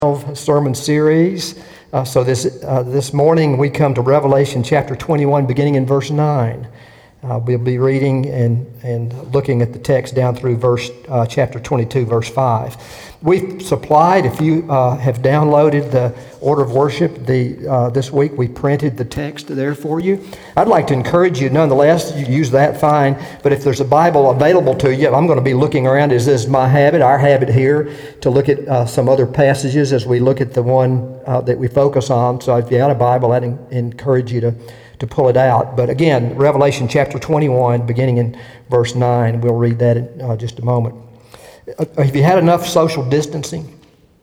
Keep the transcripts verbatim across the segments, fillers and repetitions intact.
Sermon series. Uh, so this uh, this morning we come to Revelation chapter twenty-one, beginning in verse nine. Uh, we'll be reading and, and looking at the text down through verse uh, chapter twenty-two, verse five. We've supplied, if you uh, have downloaded the order of worship the uh, this week, we printed the text there for you. I'd like to encourage you, nonetheless, you use that fine, but if there's a Bible available to you, I'm going to be looking around, as is my habit, our habit here, to look at uh, some other passages as we look at the one uh, that we focus on. So if you have a Bible, I'd en- encourage you to to pull it out. But again, Revelation chapter twenty-one, beginning in verse nine. We'll read that in uh, just a moment. Uh, have you had enough social distancing?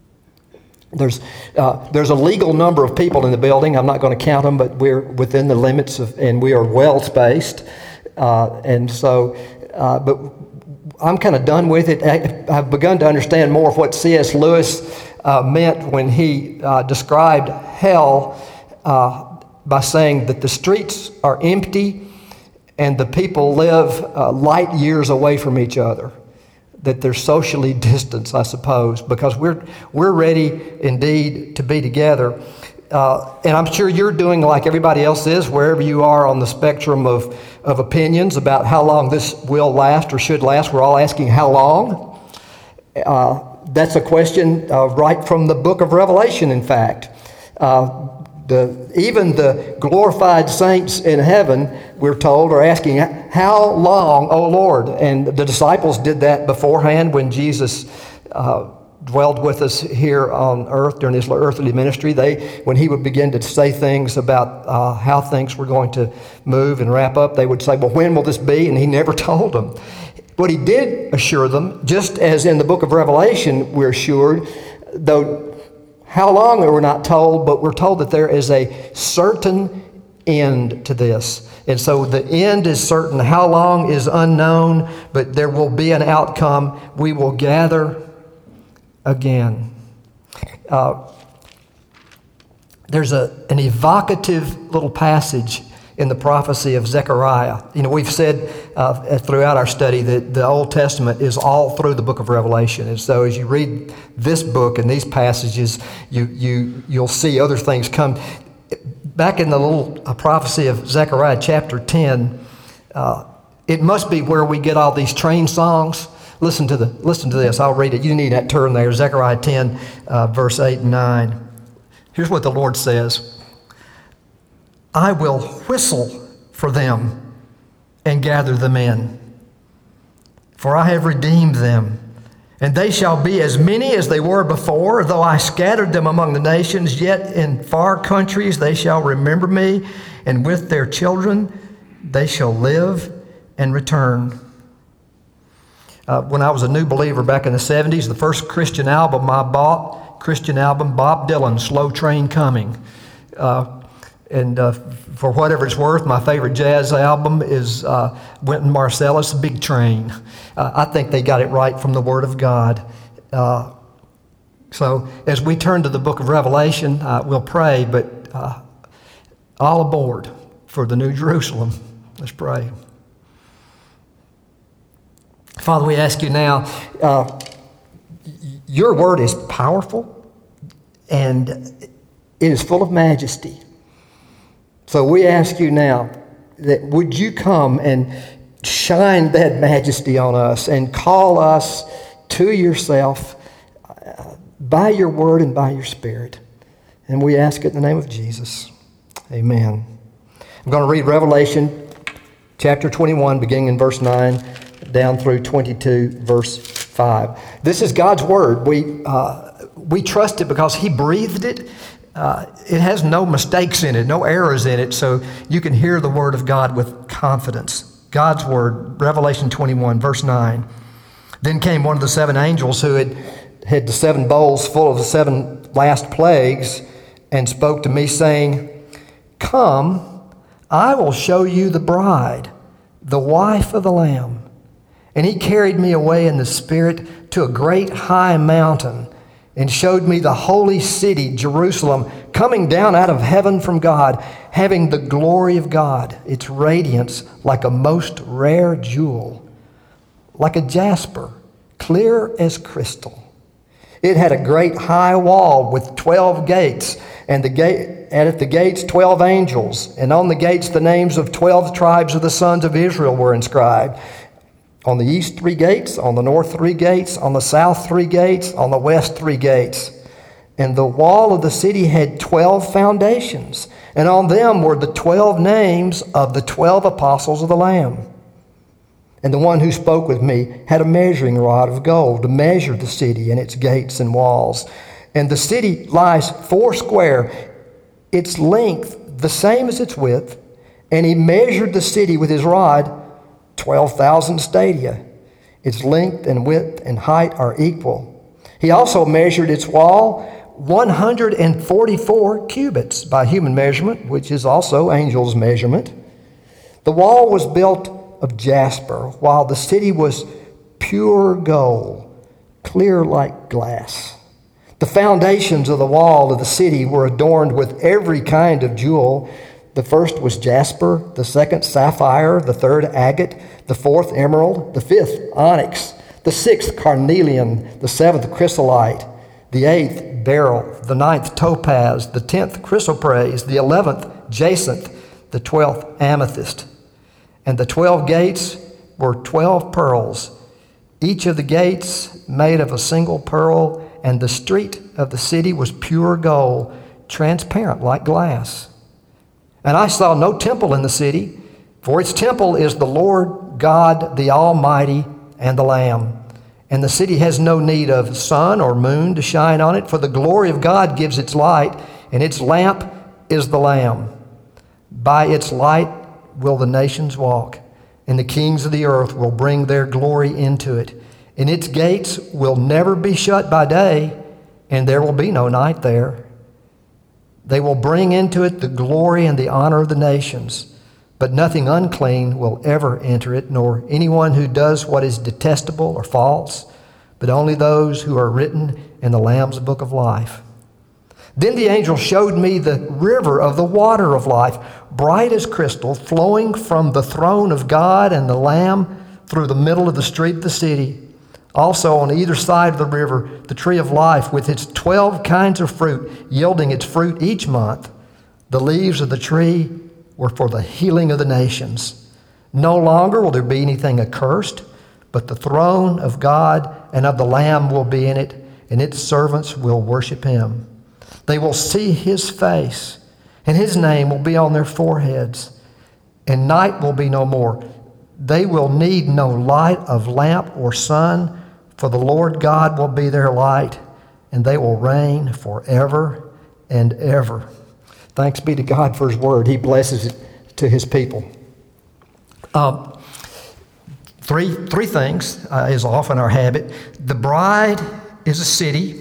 There's uh, there's a legal number of people in the building. I'm not going to count them, but we're within the limits of, and we are well spaced. Uh, and so, uh, but I'm kind of done with it. I, I've begun to understand more of what C S Lewis uh, meant when he uh, described hell uh, by saying that the streets are empty and the people live uh, light years away from each other, that they're socially distanced, I suppose, because we're we're ready indeed to be together. Uh, and I'm sure you're doing like everybody else is, wherever you are on the spectrum of, of opinions about how long this will last or should last. We're all asking how long. Uh, that's a question uh, right from the book of Revelation, in fact. Uh, The, even the glorified saints in heaven, we're told, are asking, how long, O Lord? And the disciples did that beforehand when Jesus uh, dwelled with us here on earth during his earthly ministry. They, when he would begin to say things about uh, how things were going to move and wrap up, they would say, well, when will this be? And he never told them. But he did assure them, just as in the book of Revelation we're assured, though how long we're not told, but we're told that there is a certain end to this. And so the end is certain. How long is unknown, but there will be an outcome. We will gather again. Uh, there's a, an evocative little passage in the prophecy of Zechariah. You know, we've said uh, throughout our study that the Old Testament is all through the book of Revelation. And so as you read this book and these passages, you, you, you'll see other things come. Back in the little uh, prophecy of Zechariah chapter ten, uh, it must be where we get all these train songs. Listen to the listen to this. I'll read it. You need that turn there. Zechariah ten, uh, verse eight and nine. Here's what the Lord says. I will whistle for them and gather them in, for I have redeemed them, and they shall be as many as they were before. Though I scattered them among the nations, yet in far countries they shall remember me, and with their children they shall live and return. Uh, when I was a new believer back in the seventies, the first Christian album I bought, Christian album, Bob Dylan, Slow Train Coming. Uh, And uh, for whatever it's worth, my favorite jazz album is uh, Wynton Marsalis, Big Train. Uh, I think they got it right from the Word of God. Uh, so as we turn to the book of Revelation, uh, we'll pray, but uh, all aboard for the New Jerusalem. Let's pray. Father, we ask you now, uh, your Word is powerful and it is full of majesty. So we ask you now that would you come and shine that majesty on us and call us to yourself by your word and by your spirit. And we ask it in the name of Jesus. Amen. I'm going to read Revelation chapter twenty-one, beginning in verse nine, down through twenty-two, verse five. This is God's word. We, uh, we trust it because he breathed it. Uh, it has no mistakes in it, no errors in it, so you can hear the word of God with confidence. God's word, Revelation twenty-one, verse nine. Then came one of the seven angels who had had the seven bowls full of the seven last plagues and spoke to me, saying, Come, I will show you the bride, the wife of the Lamb. And he carried me away in the Spirit to a great high mountain, and showed me the holy city, Jerusalem, coming down out of heaven from God, having the glory of God, its radiance like a most rare jewel, like a jasper, clear as crystal. It had a great high wall with twelve gates, and the gate, and at the gates twelve angels, and on the gates the names of twelve tribes of the sons of Israel were inscribed. On the east three gates, on the north three gates, on the south three gates, on the west three gates. And the wall of the city had twelve foundations, and on them were the twelve names of the twelve apostles of the Lamb. And the one who spoke with me had a measuring rod of gold to measure the city and its gates and walls. And the city lies four square, its length the same as its width. And he measured the city with his rod, twelve thousand stadia. Its length and width and height are equal. He also measured its wall, one hundred forty-four cubits by human measurement, which is also angels' measurement. The wall was built of jasper, while the city was pure gold, clear like glass. The foundations of the wall of the city were adorned with every kind of jewel. The first was jasper, the second sapphire, the third agate, the fourth emerald, the fifth onyx, the sixth carnelian, the seventh chrysolite, the eighth beryl, the ninth topaz, the tenth chrysoprase, the eleventh jacinth, the twelfth amethyst. And the twelve gates were twelve pearls, each of the gates made of a single pearl, and the street of the city was pure gold, transparent like glass. And I saw no temple in the city, for its temple is the Lord God, the Almighty, and the Lamb. And the city has no need of sun or moon to shine on it, for the glory of God gives its light, and its lamp is the Lamb. By its light will the nations walk, and the kings of the earth will bring their glory into it. And its gates will never be shut by day, and there will be no night there. They will bring into it the glory and the honor of the nations, but nothing unclean will ever enter it, nor anyone who does what is detestable or false, but only those who are written in the Lamb's book of life. Then the angel showed me the river of the water of life, bright as crystal, flowing from the throne of God and the Lamb through the middle of the street of the city. Also on either side of the river, the tree of life with its twelve kinds of fruit, yielding its fruit each month. The leaves of the tree were for the healing of the nations. No longer will there be anything accursed, but the throne of God and of the Lamb will be in it, and its servants will worship him. They will see his face, and his name will be on their foreheads, and night will be no more. They will need no light of lamp or sun, for the Lord God will be their light, and they will reign forever and ever. Thanks be to God for his word. He blesses it to his people. Um, three, three things uh, is often our habit. The bride is a city.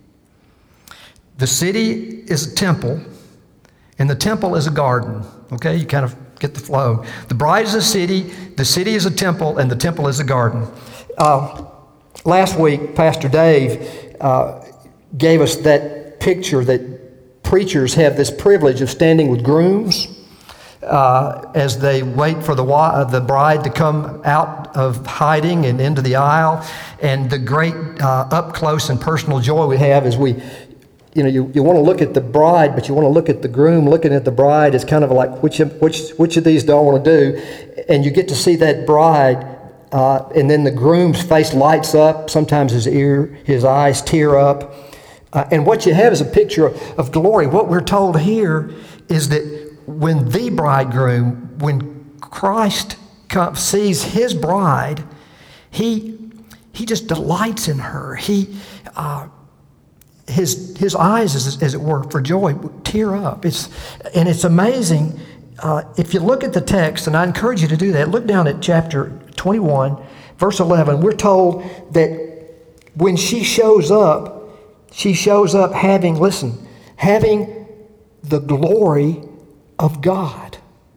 The city is a temple, and the temple is a garden. Okay, you kind of get the flow. The bride is a city, the city is a temple, and the temple is a garden. Uh, last week, Pastor Dave uh, gave us that picture that preachers have this privilege of standing with grooms uh, as they wait for the, uh, the bride to come out of hiding and into the aisle. And the great uh, up-close and personal joy we have is we You know, you, you want to look at the bride, but you want to look at the groom. Looking at the bride is kind of like, which which which of these do I want to do? And you get to see that bride, uh, and then the groom's face lights up. Sometimes his ear, his eyes tear up. Uh, and what you have is a picture of, of glory. What we're told here is that when the bridegroom, when Christ comes, sees his bride, he he just delights in her. He uh, His his eyes, as, as it were, for joy, tear up. It's and it's amazing. Uh, if you look at the text, and I encourage you to do that, look down at chapter twenty-one, verse eleven. We're told that when she shows up, she shows up having, listen, having the glory of God.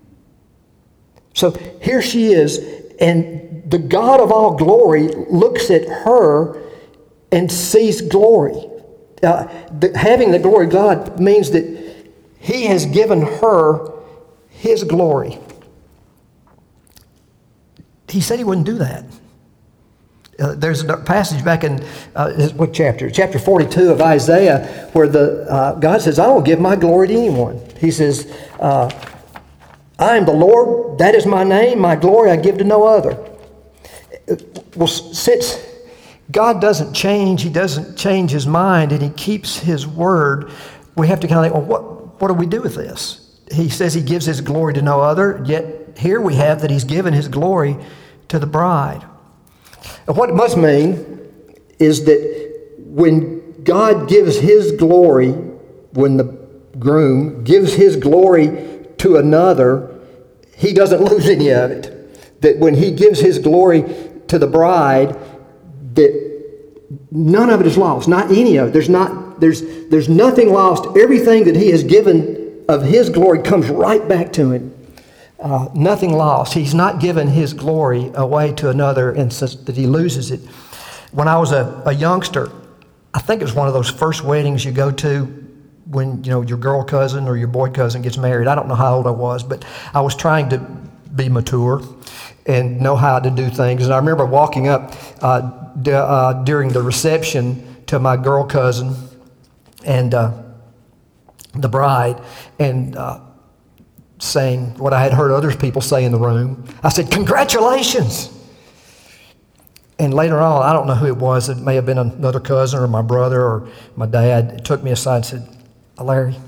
So here she is, and the God of all glory looks at her and sees glory. Uh, the, having the glory of God means that he has given her his glory. He said he wouldn't do that. Uh, there's a passage back in, uh, what chapter? Chapter forty-two of Isaiah where the uh, God says, I won't give my glory to anyone. He says, uh, I am the Lord, that is my name, my glory I give to no other. Well, since God doesn't change, He doesn't change His mind, and He keeps His word, we have to kind of think, well, what, what do we do with this? He says He gives His glory to no other, yet here we have that He's given His glory to the bride. And what it must mean is that when God gives His glory, when the groom gives his glory to another, he doesn't lose any of it. That when he gives his glory to the bride, that none of it is lost. Not any of it. There's not. There's there's nothing lost. Everything that he has given of his glory comes right back to him. Uh, nothing lost. He's not given his glory away to another and says that he loses it. When I was a, a youngster, I think it was one of those first weddings you go to when, you know, your girl cousin or your boy cousin gets married. I don't know how old I was, but I was trying to be mature and know how to do things. And I remember walking up uh, d- uh, during the reception to my girl cousin and uh, the bride, and uh, saying what I had heard other people say in the room. I said, "Congratulations!" And later on, I don't know who it was. It may have been another cousin or my brother or my dad. Took me aside and said, "Larry,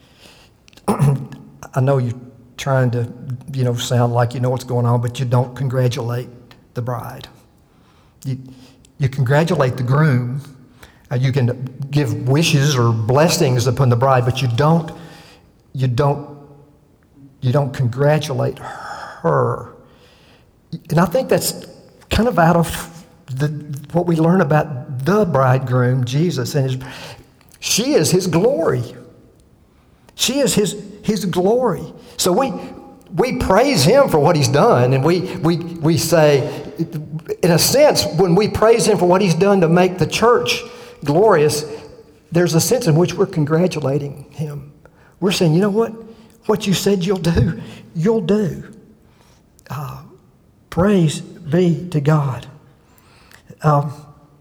I know you're trying to, you know, sound like you know what's going on, but you don't congratulate the bride. You, you congratulate the groom. Uh, you can give wishes or blessings upon the bride, but you don't, you don't, you don't congratulate her." And I think that's kind of out of the what we learn about the bridegroom, Jesus, and his. She is his glory. She is his his glory. So we we praise him for what he's done, and we we we say, in a sense, when we praise him for what he's done to make the church glorious, there's a sense in which we're congratulating him. We're saying, you know what? What you said you'll do, you'll do. Uh, praise be to God. Um,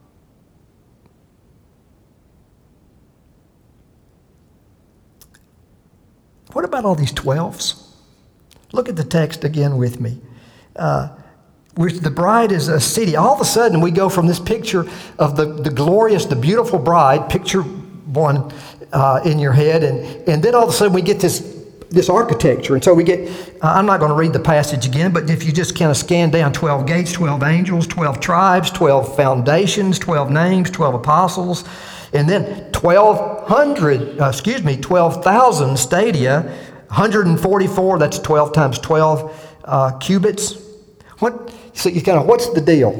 what about all these twelves? Look at the text again with me. Uh, the bride is a city. All of a sudden, we go from this picture of the, the glorious, the beautiful bride, picture one uh, in your head, and, and then all of a sudden we get this this architecture. And so we get, uh, I'm not going to read the passage again, but if you just kind of scan down, twelve gates, twelve angels, twelve tribes, twelve foundations, twelve names, twelve apostles, and then twelve hundred, uh, excuse me, twelve thousand stadia, one hundred forty-four, that's twelve times twelve uh, cubits. What? So you kind of, what's the deal?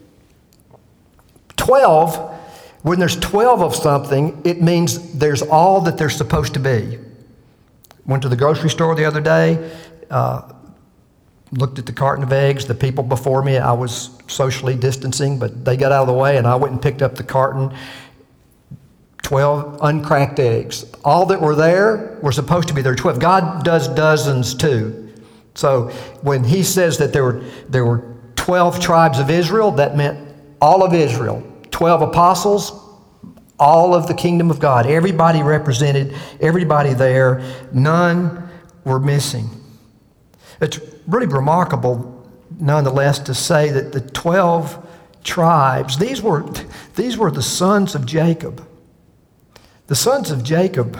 twelve, when there's twelve of something, it means there's all that there's supposed to be. Went to the grocery store the other day, uh, looked at the carton of eggs. The people before me, I was socially distancing, but they got out of the way, and I went and picked up the carton. twelve uncracked eggs. All that were there were supposed to be there. twelve. God does dozens too. So when he says that there were there were twelve tribes of Israel, that meant all of Israel. twelve apostles, all of the kingdom of God. Everybody represented, everybody there. None were missing. It's really remarkable, nonetheless, to say that the twelve tribes, these were, these were the sons of Jacob. The sons of Jacob,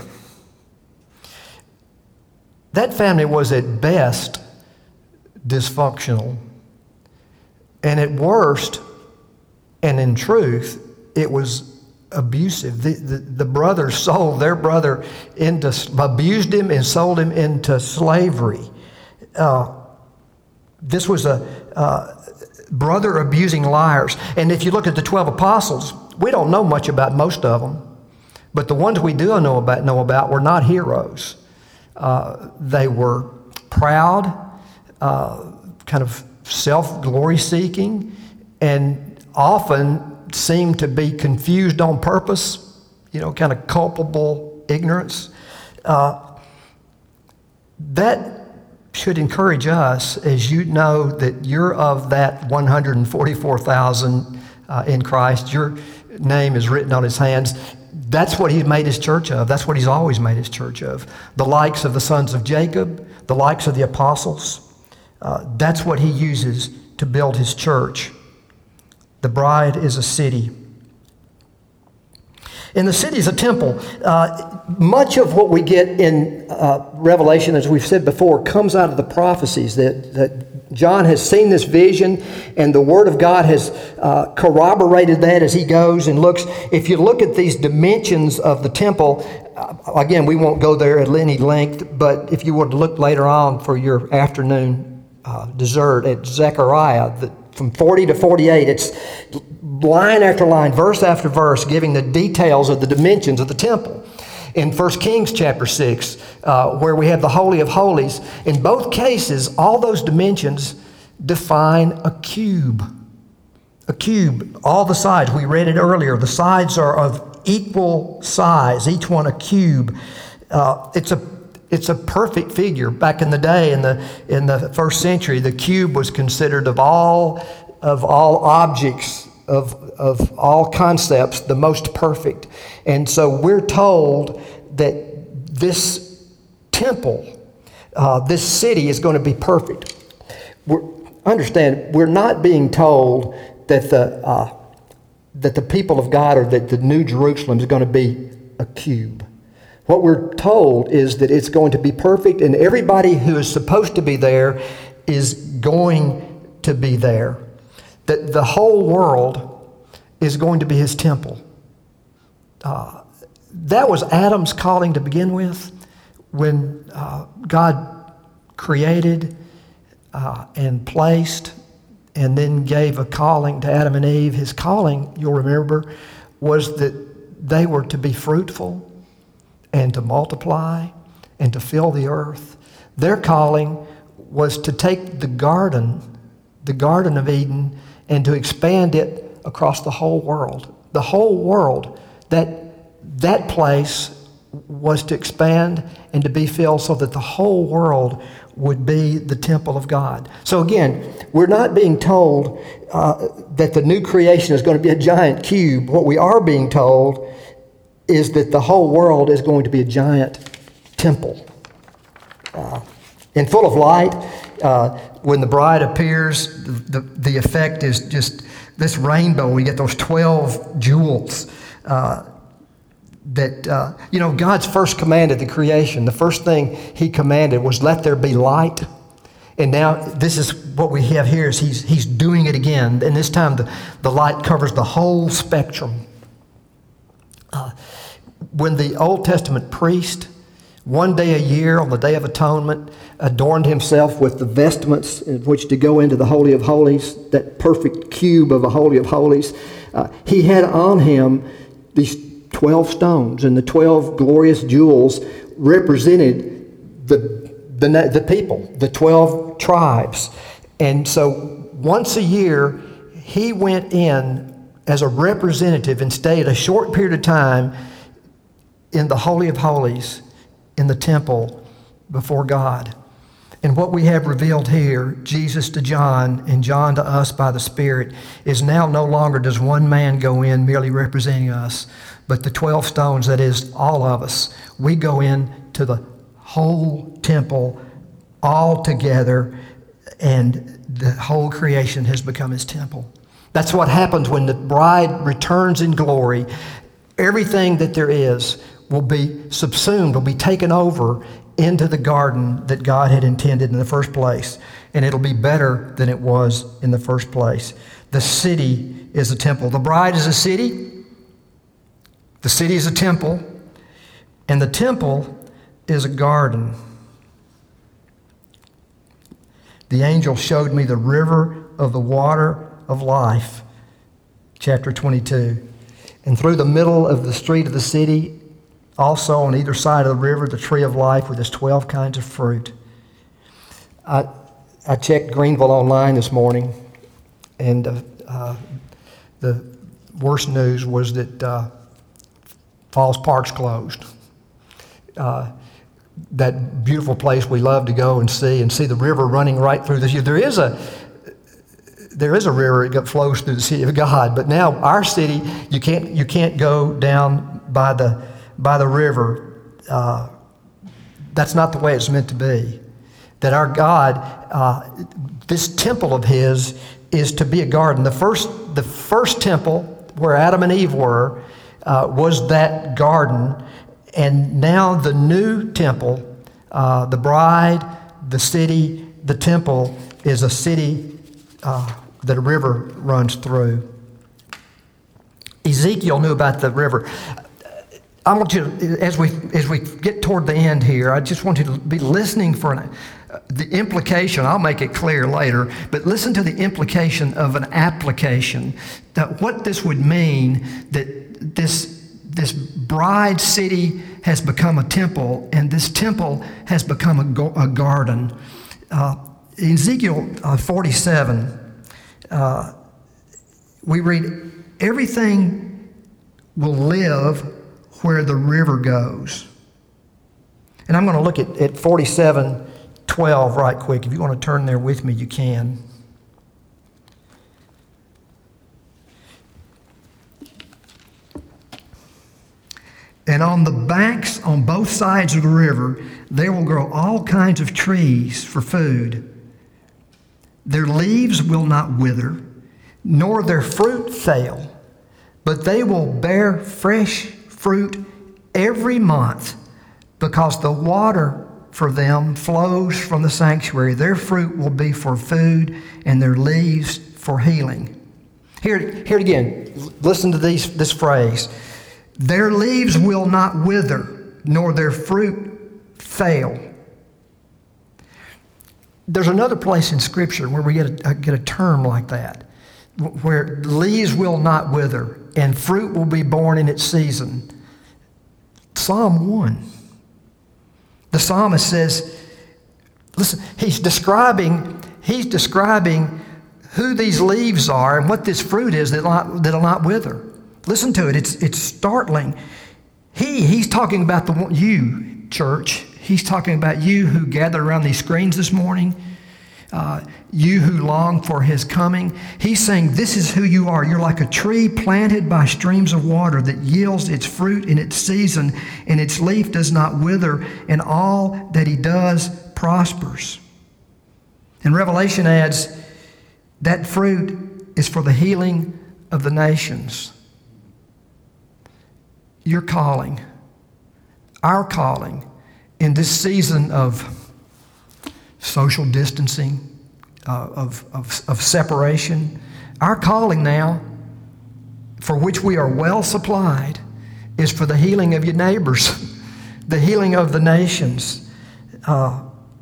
that family was at best dysfunctional. And at worst, and in truth, it was abusive. The, the, the brothers sold their brother into, abused him and sold him into slavery. Uh, this was a uh, brother abusing liars. And if you look at the twelve apostles, we don't know much about most of them. But the ones we do know about, know about were not heroes. Uh, they were proud, uh, kind of self-glory seeking, and often seemed to be confused on purpose, you know, kind of culpable ignorance. Uh, that should encourage us, as you know that you're of that one hundred forty-four thousand uh, in Christ. Your name is written on his hands. That's what he's made his church of. That's what he's always made his church of. The likes of the sons of Jacob, the likes of the apostles. Uh, that's what he uses to build his church. The bride is a city. And the city is a temple. Uh, much of what we get in uh, Revelation, as we've said before, comes out of the prophecies that, that John has seen this vision, and the Word of God has uh, corroborated that as he goes and looks. If you look at these dimensions of the temple, uh, again, we won't go there at any length, but if you were to look later on for your afternoon uh, dessert at Zechariah, the, from forty to forty-eight, it's line after line, verse after verse, giving the details of the dimensions of the temple. In First Kings chapter six, uh, where we have the Holy of Holies, in both cases, all those dimensions define a cube. A cube, all the sides. We read it earlier. The sides are of equal size, each one a cube. Uh, it's a It's a perfect figure. Back in the day, in the in the first century, the cube was considered of all of all objects, of of all concepts, the most perfect. And so we're told that this temple, uh, this city, is going to be perfect. We're, understand, we're not being told that the uh, that the people of God, or that the New Jerusalem is going to be a cube. What we're told is that it's going to be perfect, and everybody who is supposed to be there is going to be there. That the whole world is going to be his temple. Uh, that was Adam's calling to begin with. When uh, God created uh, and placed and then gave a calling to Adam and Eve, his calling, you'll remember, was that they were to be fruitful and to multiply and to fill the earth. Their calling was to take the garden, the Garden of Eden, and to expand it across the whole world. The whole world, that, that place was to expand and to be filled so that the whole world would be the temple of God. So again, we're not being told uh, that the new creation is going to be a giant cube. What we are being told is that the whole world is going to be a giant temple. Uh, and full of light, uh, when the bride appears, the, the, the effect is just this rainbow. We get those twelve jewels uh, that, uh, you know, God's first commanded the creation. The first thing he commanded was, let there be light. And now this is what we have here is he's, he's doing it again. And this time the, the light covers the whole spectrum. Uh, when the Old Testament priest, one day a year on the Day of Atonement, adorned himself with the vestments in which to go into the Holy of Holies, that perfect cube of a Holy of Holies, uh, he had on him these twelve stones, and the twelve glorious jewels represented the, the, the people, the twelve tribes. And so once a year, he went in as a representative and stayed a short period of time in the Holy of Holies, in the temple before God. And what we have revealed here, Jesus to John and John to us by the Spirit, is now no longer does one man go in merely representing us, but the twelve stones, that is, all of us. We go in to the whole temple all together, and the whole creation has become his temple. That's what happens when the bride returns in glory. Everything that there is will be subsumed, will be taken over into the garden that God had intended in the first place. And it'll be better than it was in the first place. The city is a temple. The bride is a city. The city is a temple. And the temple is a garden. The angel showed me the river of the water of life, chapter twenty-two. And through the middle of the street of the city, also on either side of the river, the tree of life with its twelve kinds of fruit. I, I checked Greenville online this morning, and uh, uh, the worst news was that uh, Falls Park's closed. Uh, that beautiful place we love to go and see, and see the river running right through this. There is a, there is a river that flows through the city of God, but now our city, you can't you can't go down by the by the river. Uh, that's not the way it's meant to be. That our God, uh, this temple of His, is to be a garden. The first the first temple where Adam and Eve were uh, was that garden, and now the new temple, uh, the bride, the city, the temple is a city uh, that a river runs through. Ezekiel knew about the river. I want you to, as we as we get toward the end here, I just want you to be listening for an, uh, the implication. I'll make it clear later, but listen to the implication of an application. That what this would mean, that this this bride city has become a temple, and this temple has become a, go- a garden. Uh, Ezekiel uh, forty-seven, uh, we read, everything will live where the river goes. And I'm going to look at, at forty-seven twelve right quick. If you want to turn there with me, you can. And on the banks, on both sides of the river, there will grow all kinds of trees for food. Their leaves will not wither, nor their fruit fail, but they will bear fresh fruit every month, because the water for them flows from the sanctuary. Their fruit will be for food, and their leaves for healing. Here, here again, listen to these, this phrase. Their leaves will not wither, nor their fruit fail. There's another place in Scripture where we get a, get a term like that, where leaves will not wither and fruit will be born in its season. Psalm one. The psalmist says, listen, he's describing, he's describing who these leaves are and what this fruit is that'll not, that'll not wither. Listen to it. It's it's startling. He he's talking about the one, you, church. He's talking about you who gathered around these screens this morning. Uh, you who long for His coming. He's saying this is who you are. You're like a tree planted by streams of water that yields its fruit in its season, and its leaf does not wither, and all that He does prospers. And Revelation adds that fruit is for the healing of the nations. Your calling, our calling in this season of social distancing, uh, of, of, of separation, our calling now, for which we are well supplied, is for the healing of your neighbors, the healing of the nations. Uh,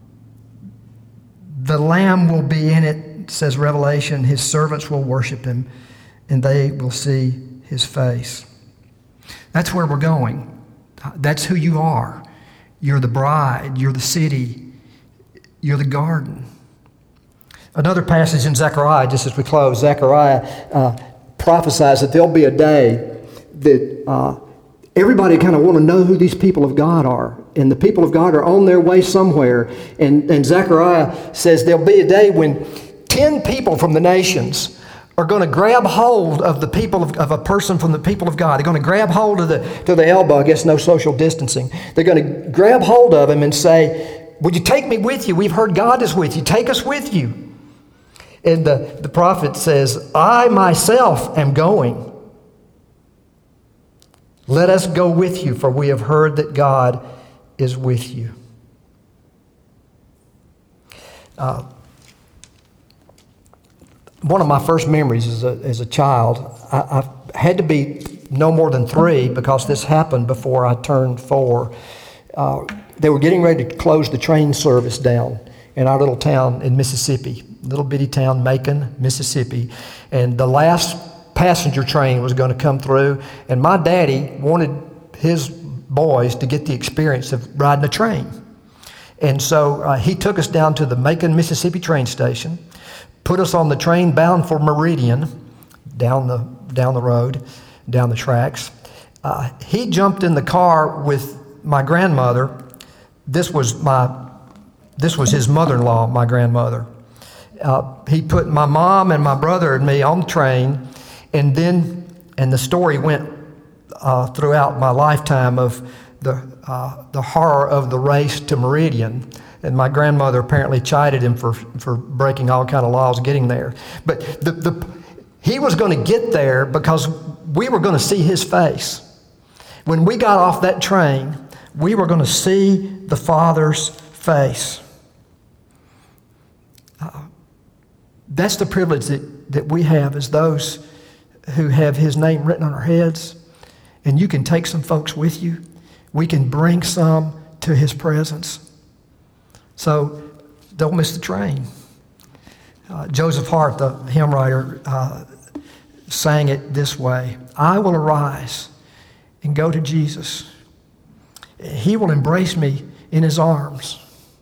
the Lamb will be in it, says Revelation. His servants will worship Him, and they will see His face. That's where we're going. That's who you are. You're the bride. You're the city. You're the garden. Another passage in Zechariah, just as we close, Zechariah uh, prophesies that there'll be a day that uh, everybody kind of want to know who these people of God are. And the people of God are on their way somewhere. And, and Zechariah says there'll be a day when ten people from the nations are going to grab hold of the people of, of a person from the people of God. They're going to grab hold of the to the elbow. I guess no social distancing. They're going to grab hold of him and say, "Would you take me with you? We've heard God is with you. Take us with you." And the, the prophet says, "I myself am going. Let us go with you, for we have heard that God is with you." Uh, One of my first memories as a, as a child, I, I had to be no more than three because this happened before I turned four. Uh, they were getting ready to close the train service down in our little town in Mississippi, little bitty town, Macon, Mississippi. And the last passenger train was going to come through, and my daddy wanted his boys to get the experience of riding a train. And so uh, he took us down to the Macon, Mississippi train station, put us on the train bound for Meridian, down the down the road, down the tracks. Uh, he jumped in the car with my grandmother. This was my, this was his mother-in-law, my grandmother, uh, he put my mom and my brother and me on the train, and then, and the story went uh, throughout my lifetime of the uh, the horror of the race to Meridian. And my grandmother apparently chided him for, for breaking all kind of laws getting there. But the, the, he was going to get there because we were going to see his face. When we got off that train, we were going to see the Father's face. Uh, that's the privilege that, that we have as those who have his name written on our heads. And you can take some folks with you. We can bring some to his presence. So don't miss the train. Uh, Joseph Hart, the hymn writer, uh, sang it this way: I will arise and go to Jesus. He will embrace me in his arms.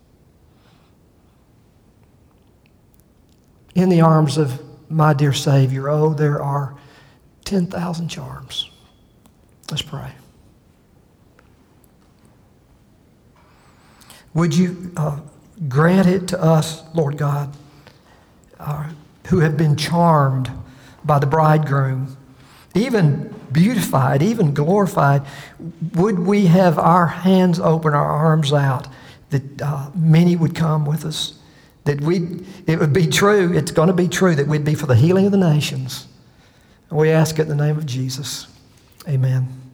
In the arms of my dear Savior, oh, there are ten thousand charms. Let's pray. Would you uh, grant it to us, Lord God, uh, who have been charmed by the bridegroom, even beautified, even glorified? Would we have our hands open, our arms out, that uh, many would come with us, that we it would be true, it's going to be true, that we'd be for the healing of the nations. And we ask it in the name of Jesus. Amen.